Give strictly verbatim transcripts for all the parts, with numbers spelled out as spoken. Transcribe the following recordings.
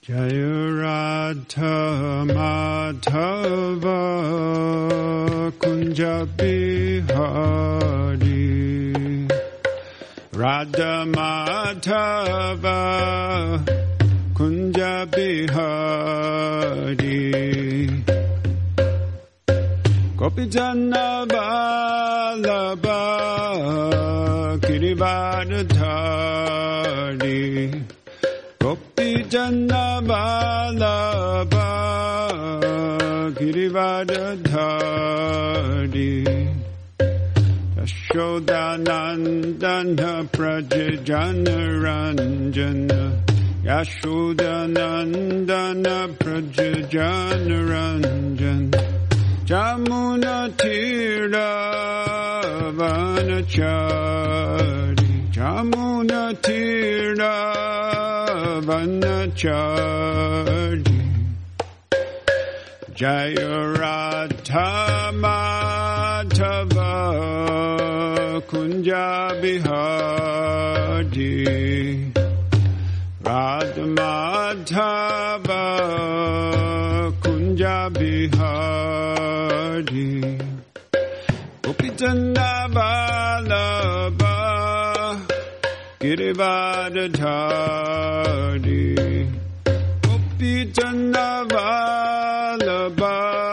Jaya Radha Madhava Kunja Bihari Radha Madhava Kunja Bihari Gopijana Vallabha Girivardhari Gopijana Vallabha Girivardhari Yashodanandana Prajajana Ranjana Yashodanandana Prajajana Ranjana Jamuna Tira Vanachari Jamuna Tira Vanachari Jaya Radha Madhava Kunja Bihari Radha Madhava Kunja Bihari Gopijana Vallabha Girivardhari Gopijana Vallabha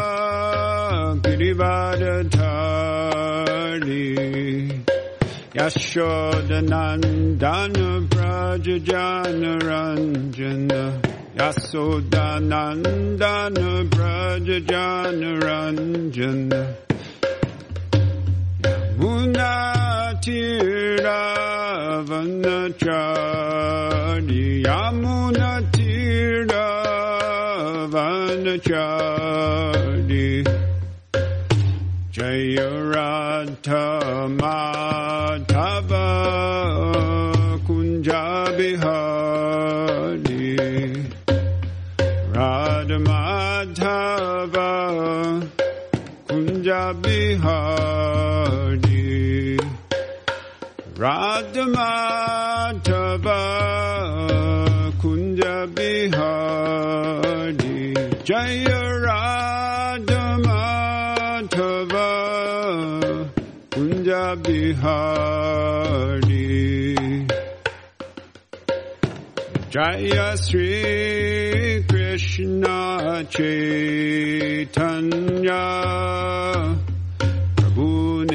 Girivardhari Yashodanandana Prajajana Ranjana Yashodanandana Prajajana Ranjana Yamunatira Vanachari Yamunatira Vanachari Jaya Radha Madhava Kunja Bihari Radha Madhava Kunja Bihari Radha Madhava Kunja Bihari Jaya Radha Madhava Kunja Bihari Jaya Sri Krishna Chaitanya Prabhu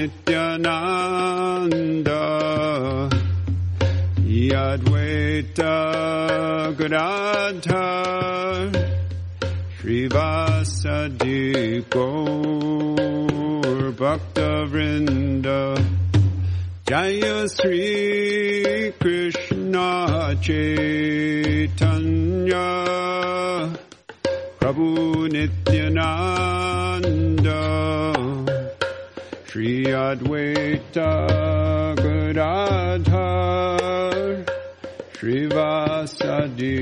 Nityananda Advaita Gadadhar Srivasadi Gaur Bhakta Vrinda Jaya Sri Krishna Chaitanya Prabhu Nityananda Shri Advaita Gadadhar Srivasadi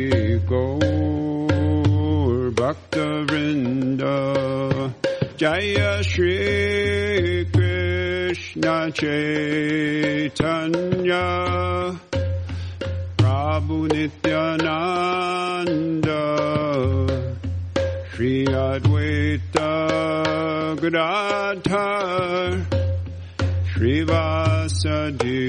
Gaur Bhakta Vrinda Jaya Shri Krishna Chaitanya Prabhu Nityananda Shri Advaita Gadadhar Srivasadi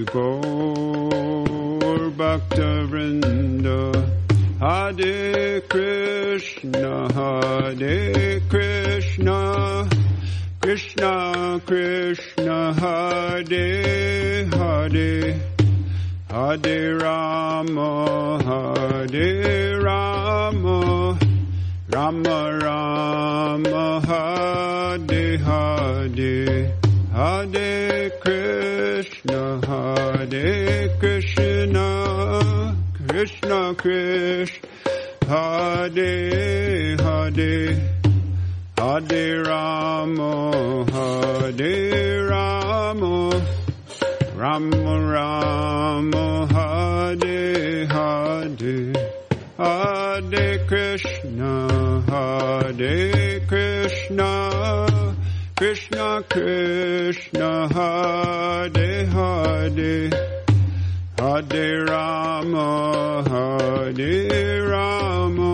Gaur Bhakta Vrinda Hare Krishna Hare Krishna Krishna Krishna Hare Hare Hare Rama Hare Rama Rama Rama Hare Hare Hare Krishna Hare Krishna Krishna Krishna Hare Hare Hare Rama Hare Rama Rama Rama Hare Hare Hare Krishna Hare Krishna Krishna Krishna Hare Hare Hare Rama Hare Rama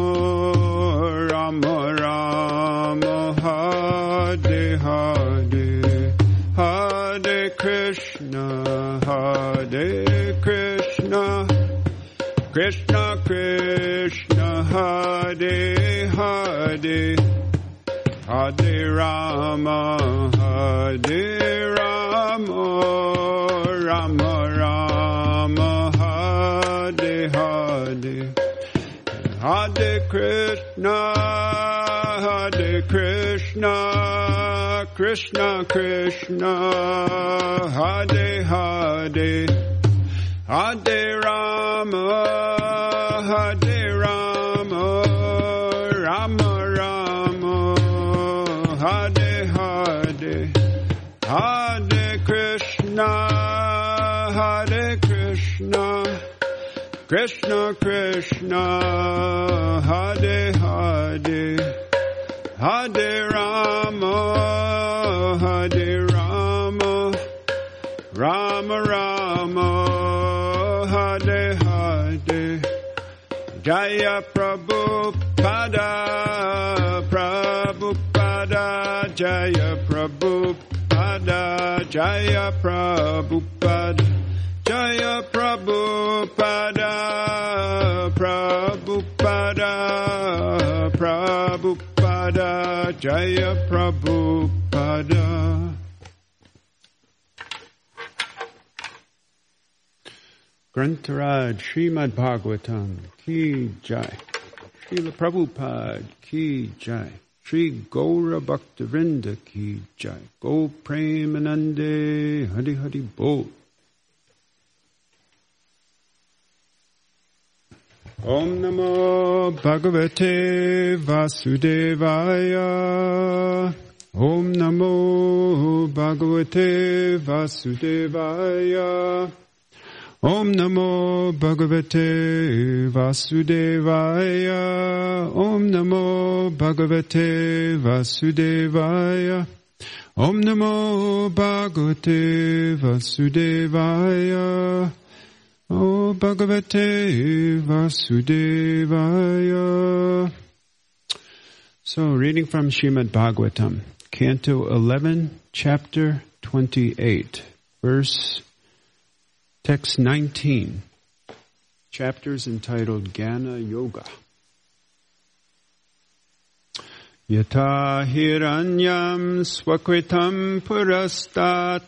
Krishna, Hare Hare, Hare Rama, Hare Rama, Rama Rama, Hare Hare, Hare Krishna, Hare Krishna, Krishna Krishna, Hare Hare, Hare Rama, Hare Rama, Rama Rama, Hare Hare, Hare Krishna, Hare Krishna, Krishna Krishna, Hare Hare, Hare Rama, Hare Rama, Rama Rama, Hare Hare, Jaya Prabhupada, Prabhupada, Jaya Prabhupada, Jaya Prabhupada, Jaya Prabhupada, Prabhupada, Prabhupada, Jaya Prabhupada. Grantaraj Srimad Bhagavatam Ki Jai, Srila Prabhupada Ki Jai, Shri Gaura Bhaktivinoda Ki Jai, Go Premanande Hari Hari Bol. Om Namo Bhagavate Vasudevaya. Om Namo Bhagavate Vasudevaya. Om Namo Bhagavate Vasudevaya. Om Namo Bhagavate Vasudevaya. Om Namo Bhagavate Vasudevaya. O Bhagavate Vasudevaya. So, reading from Srimad Bhagavatam, Canto eleven, Chapter twenty-eight, verse, text nineteen. Chapters entitled Jnana Yoga. Yata hiranyam swakritam purastat.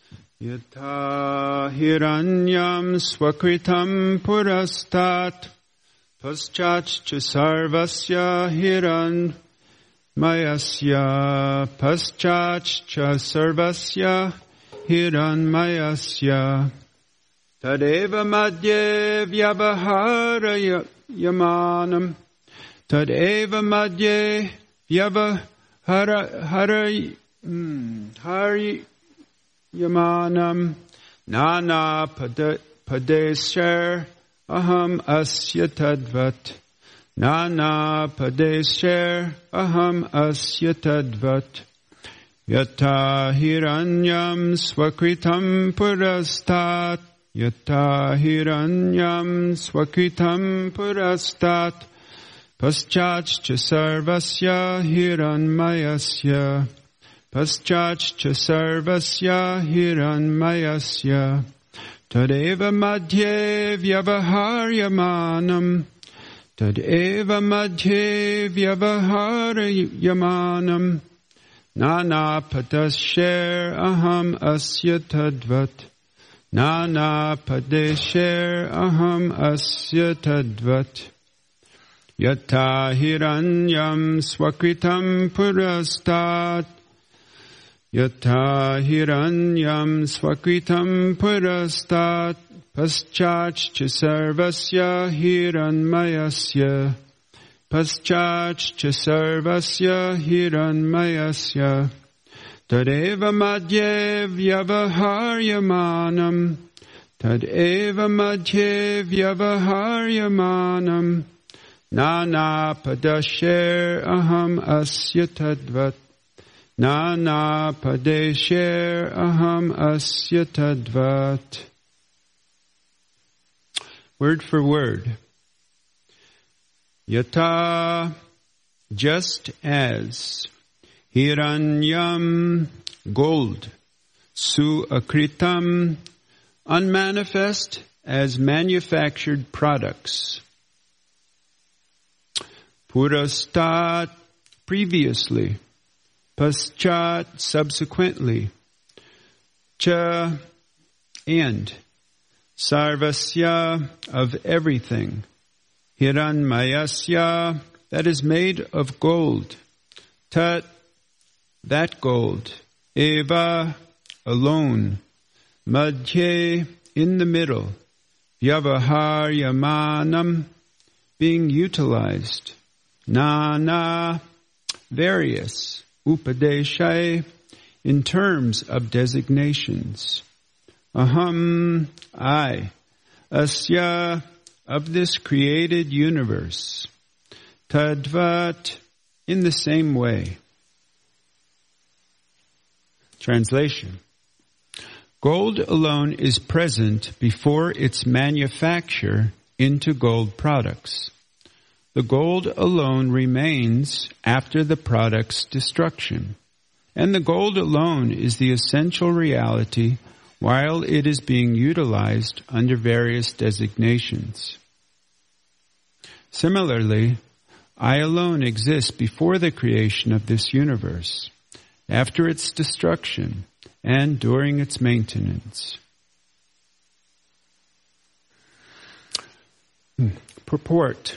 Yata hiranyam swakritam purastat. Paschach sarvasya hiran mayasya. Paschach sarvasya hiran mayasya. Tadeva madhye vyavahara yamanam. Tadeva madhye vyavahara hari hari yamanam. Nana padesher aham asya tadvat. Nana padesher aham asya tadvat. Yata hiranyam swakritam purastat. Yata hiranyam swakritam purastat. Paschach sarvasya hiranmayasya. Paschach sarvasya hiranmayasya. Tadeva madhye vyavaharyamanam. Tadeva madhye vyavaharyamanam. Nana padasher aham asya tadvat. Nana padesher aham asya tadvat. Yata hiranyam swakritam purastat. Yata hiranyam swakritam purastat. Paschach sarvasya hiranmayasya. Paschach sarvasya hiranmayasya. Tadeva madhye vyavaharyamanam. Tadeva madhye vyavaharyamanam. Nana padasher aham asya tadvat. Nana padesher aham asya tadvat. Word for word. Yata, just as. Hiranyam, gold. Su akritam, unmanifest as manufactured products. Purastat, previously. Paschat, subsequently. Cha, and. Sarvasya, of everything. Hiranmayasya, that is made of gold. Tat, that gold. Eva, alone. Madhye, in the middle. Vyavaharyamanam, being utilized. Nana, various. Upadeshay, in terms of designations. Aham, I. Asya, of this created universe. Tadvat, in the same way. Translation. Gold alone is present before its manufacture into gold products. The gold alone remains after the product's destruction. And the gold alone is the essential reality while it is being utilized under various designations. Similarly, I alone exist before the creation of this universe, after its destruction, and during its maintenance. Purport.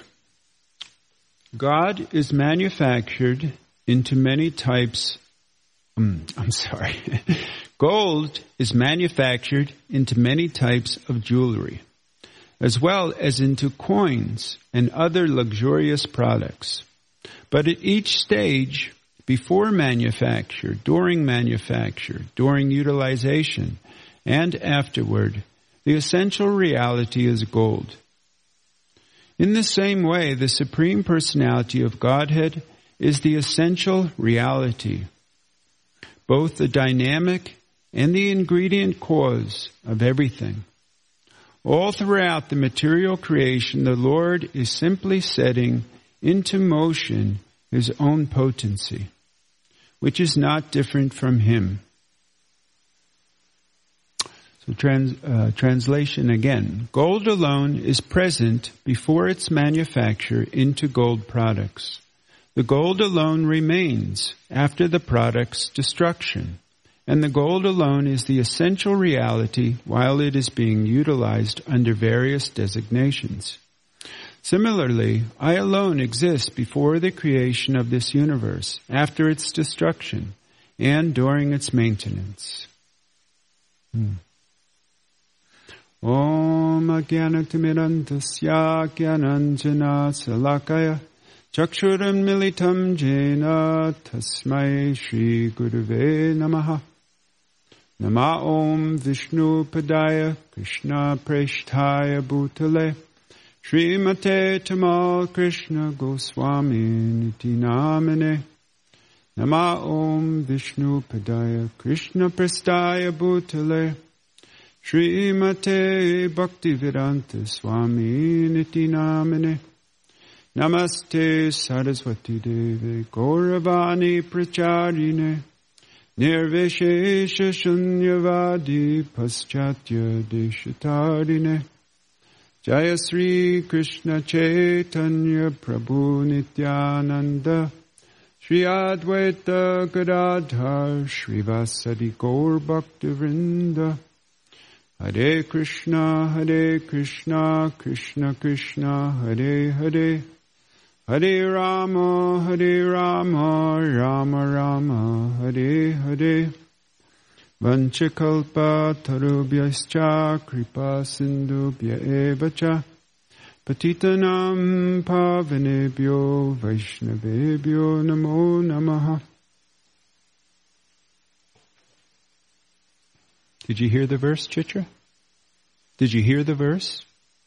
God is manufactured into many types. Um, I'm sorry. Gold is manufactured into many types of jewelry, as well as into coins and other luxurious products. But at each stage, before manufacture, during manufacture, during utilization, and afterward, the essential reality is gold. In the same way, the Supreme Personality of Godhead is the essential reality, both the dynamic and the ingredient cause of everything. All throughout the material creation, the Lord is simply setting into motion His own potency, which is not different from Him. So trans, uh, translation again. Gold alone is present before its manufacture into gold products. The gold alone remains after the product's destruction. And the gold alone is the essential reality while it is being utilized under various designations. Similarly, I alone exist before the creation of this universe, after its destruction, and during its maintenance. Hmm. Om Ajnanatimirandasya Jnananjana Salakaya Chakshuram Militam Jena Tasmai Shri Guruve Namaha. Nama Om Vishnu Padaya Krishna Preshtaya Bhutale Srimate Tamal Krishna Goswami Niti Namane. Nama Om Vishnu Padaya Krishna Prestaya Bhutale Srimate Bhaktivedanta Swami Niti Namane. Namaste Saraswati Deve Gauravani Pracharine Nirvishesha Shunyavadi Paschatya Deshatarine. Jaya Sri Krishna Chaitanya Prabhu Nityananda Sri Advaita Gadadhar Srivasadi Gaur Bhaktivinoda. Hare Krishna, Hare Krishna, Krishna Krishna, Hare Hare. Hare Rama, Hare Rama, Rama Rama, Hare Hare. Vanchakalpa tarubhyascha kripa sindubhya evacha. Patitanam pavanebhyo vaishnavebhyo namo namaha. Did you hear the verse, Chitra? Did you hear the verse?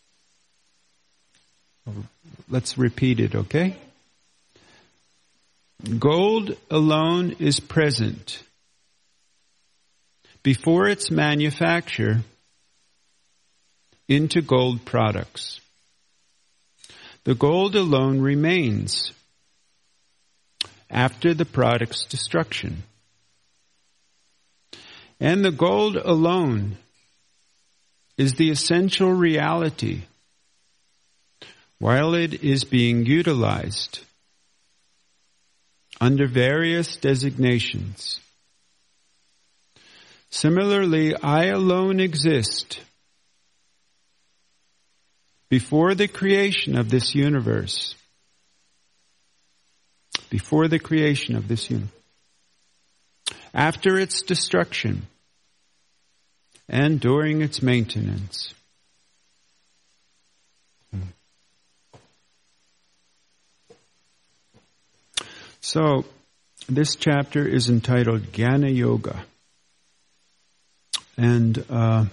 Let's repeat it, okay? Gold alone is present before its manufacture into gold products. The gold alone remains after the product's destruction. And the gold alone is the essential reality while it is being utilized under various designations. Similarly, I alone exist before the creation of this universe. Before the creation of this universe. After its destruction and during its maintenance. So, this chapter is entitled Jnana Yoga. And uh,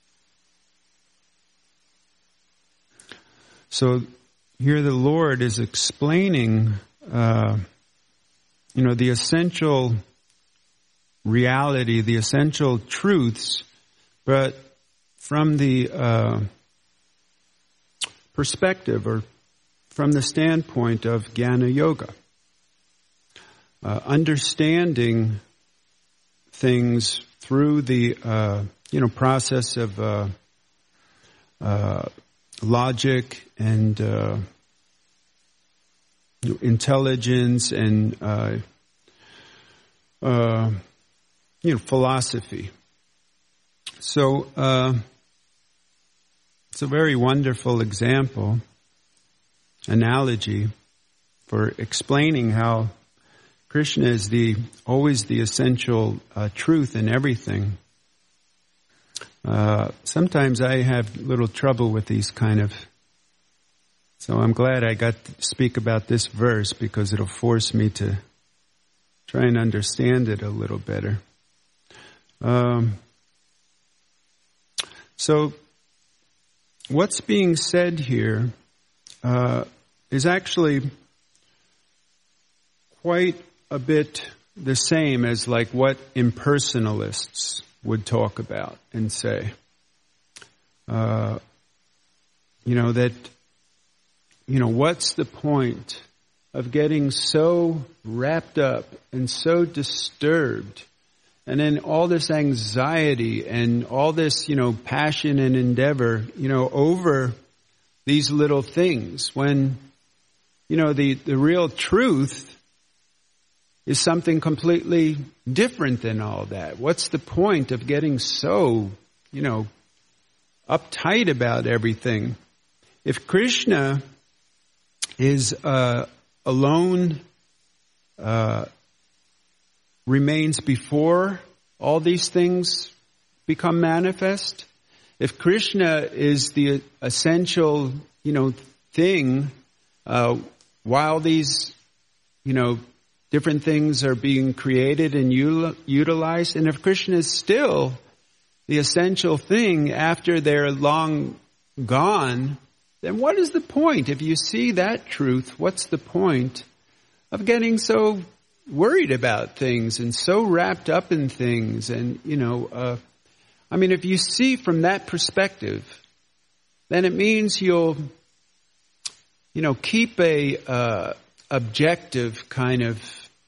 so here the Lord is explaining, uh, you know, the essential reality, the essential truths, but from the uh, perspective or from the standpoint of Jnana Yoga. Uh, understanding things through the, uh, you know, process of uh, uh, logic and uh, intelligence and, uh, uh, you know, philosophy. So uh, it's a very wonderful example, analogy for explaining how Krishna is the always the essential uh, truth in everything. Uh, sometimes I have little trouble with these kind of, so I'm glad I got to speak about this verse because it'll force me to try and understand it a little better. Um, so what's being said here uh, is actually quite a bit the same as like what impersonalists would talk about and say. Uh, you know, that, you know, what's the point of getting so wrapped up and so disturbed and then all this anxiety and all this, you know, passion and endeavor, you know, over these little things when, you know, the, the real truth is something completely different than all that. What's the point of getting so, you know, uptight about everything? If Krishna is uh, alone, uh, remains before all these things become manifest, if Krishna is the essential, you know, thing, uh, while these, you know, different things are being created and utilized. And if Krishna is still the essential thing after they're long gone, then what is the point? If you see that truth, what's the point of getting so worried about things and so wrapped up in things? And, you know, uh, I mean, if you see from that perspective, then it means you'll, you know, keep a uh, objective kind of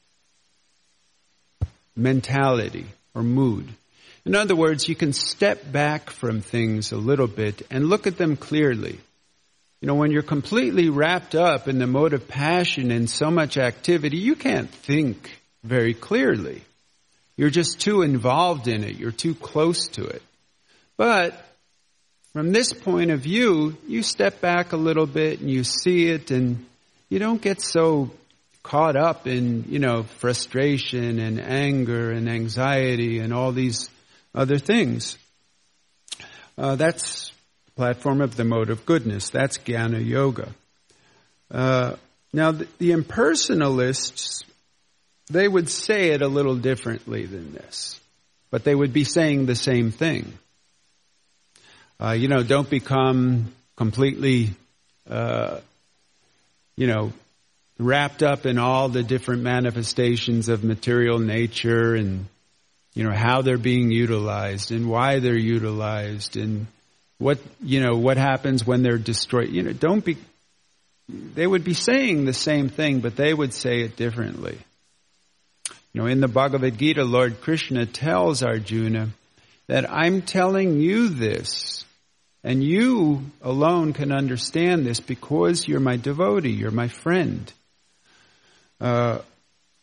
mentality or mood. In other words, you can step back from things a little bit and look at them clearly. You know, when you're completely wrapped up in the mode of passion and so much activity, you can't think very clearly. You're just too involved in it. You're too close to it. But from this point of view, you step back a little bit and you see it and you don't get so caught up in, you know, frustration and anger and anxiety and all these other things. Uh, that's the platform of the mode of goodness. That's Jnana Yoga. Uh, now, the, the impersonalists, they would say it a little differently than this, but they would be saying the same thing. Uh, you know, don't become completely, uh, you know, wrapped up in all the different manifestations of material nature and, you know, how they're being utilized and why they're utilized and what, you know, what happens when they're destroyed. You know, don't be, they would be saying the same thing, but they would say it differently. You know, in the Bhagavad Gita, Lord Krishna tells Arjuna that I'm telling you this, and you alone can understand this because you're my devotee, you're my friend. Uh,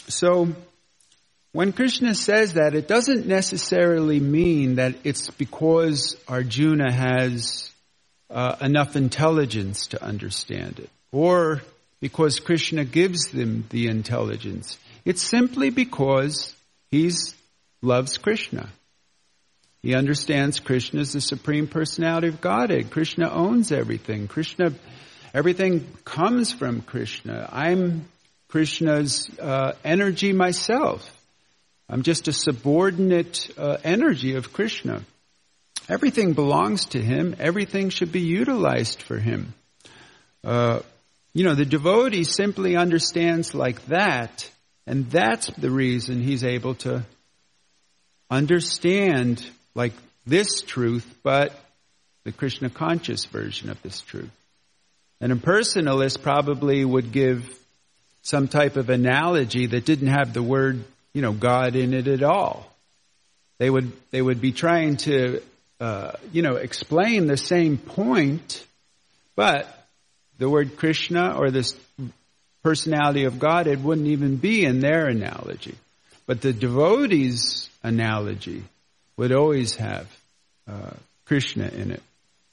So when Krishna says that, it doesn't necessarily mean that it's because Arjuna has uh, enough intelligence to understand it, or because Krishna gives them the intelligence. It's simply because he loves Krishna. He understands Krishna as the Supreme Personality of Godhead. Krishna owns everything. Krishna, everything comes from Krishna. I'm Krishna's uh, energy myself. I'm just a subordinate uh, energy of Krishna. Everything belongs to him. Everything should be utilized for him. Uh, you know, the devotee simply understands like that, and that's the reason he's able to understand like this truth, but the Krishna conscious version of this truth. And a personalist probably would give some type of analogy that didn't have the word, you know, God in it at all. They would they would be trying to, uh, you know, explain the same point, but the word Krishna or this personality of God, it wouldn't even be in their analogy. But the devotee's analogy would always have uh, Krishna in it.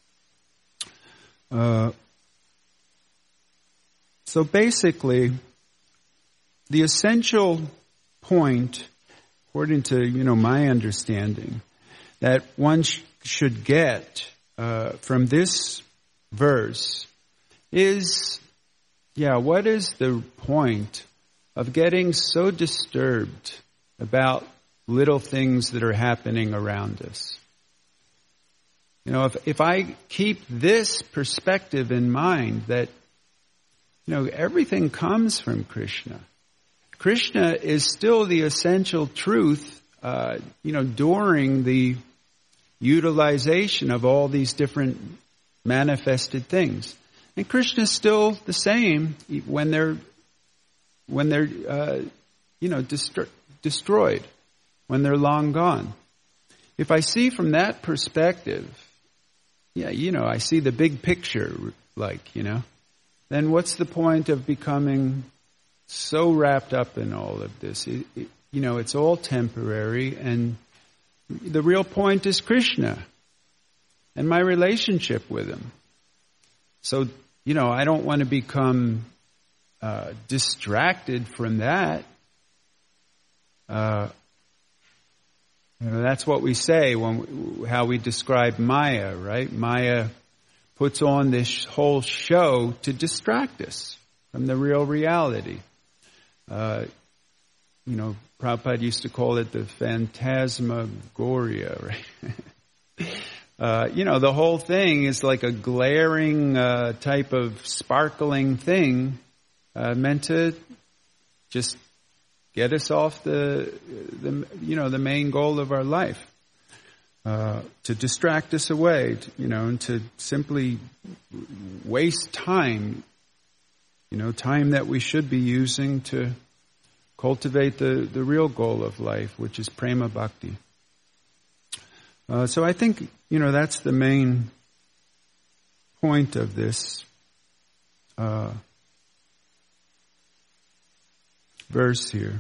Uh, so basically, the essential point, according to, you know, my understanding, that one sh- should get uh, from this verse is, yeah, what is the point of getting so disturbed about little things that are happening around us? You know, if if I keep this perspective in mind that, you know, everything comes from Krishna. Krishna is still the essential truth, uh, you know, during the utilization of all these different manifested things. And Krishna is still the same when they're, when they're, uh, you know, destro- destroyed, when they're long gone. If I see from that perspective, yeah, you know, I see the big picture, like, you know, then what's the point of becoming so wrapped up in all of this? It, it, you know, it's all temporary, and the real point is Krishna and my relationship with him. So, you know, I don't want to become uh, distracted from that. Uh, you know, that's what we say when we, how we describe Maya, right? Maya puts on this whole show to distract us from the real reality. Uh, you know, Prabhupada used to call it the phantasmagoria, right? uh, you know, the whole thing is like a glaring uh, type of sparkling thing uh, meant to just get us off the, the, you know, the main goal of our life. Uh, to distract us away, to, you know, and to simply waste time, you know, time that we should be using to cultivate the, the real goal of life, which is prema bhakti. Uh, so I think, you know, that's the main point of this uh, verse here.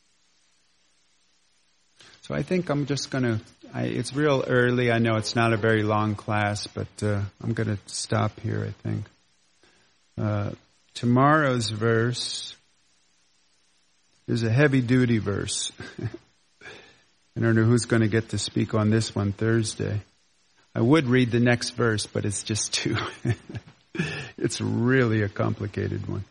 So I think I'm just going to, it's real early. I know it's not a very long class, but uh, I'm going to stop here, I think. Uh, tomorrow's verse is a heavy-duty verse. I don't know who's going to get to speak on this one Thursday. I would read the next verse, but it's just too, it's really a complicated one.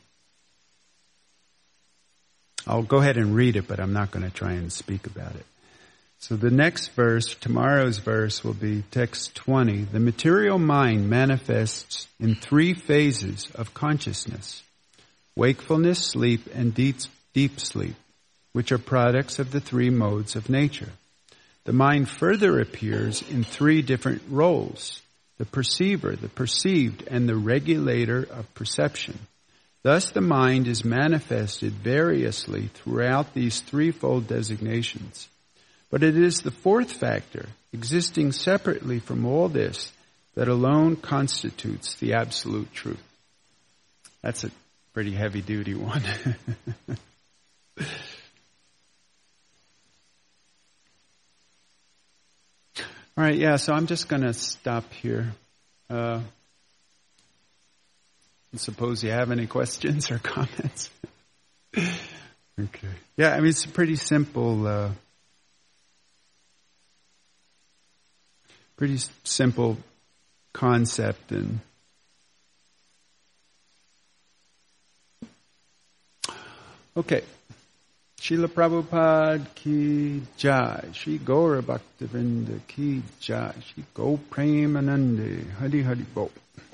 I'll go ahead and read it, but I'm not going to try and speak about it. So the next verse, tomorrow's verse, will be text twenty. The material mind manifests in three phases of consciousness: wakefulness, sleep, and deep, deep sleep, which are products of the three modes of nature. The mind further appears in three different roles: the perceiver, the perceived, and the regulator of perception. Thus the mind is manifested variously throughout these threefold designations. But it is the fourth factor, existing separately from all this, that alone constitutes the absolute truth. That's a pretty heavy-duty one. All right, yeah, so I'm just going to stop here. Uh, I suppose you have any questions or comments? Okay. Yeah, I mean, it's a pretty simple, uh, pretty simple concept. And okay. Srila Prabhupada ki jai. Shri Gaura Bhaktivinoda ki jai. Shri Go Premanande. Hari Hari Bo.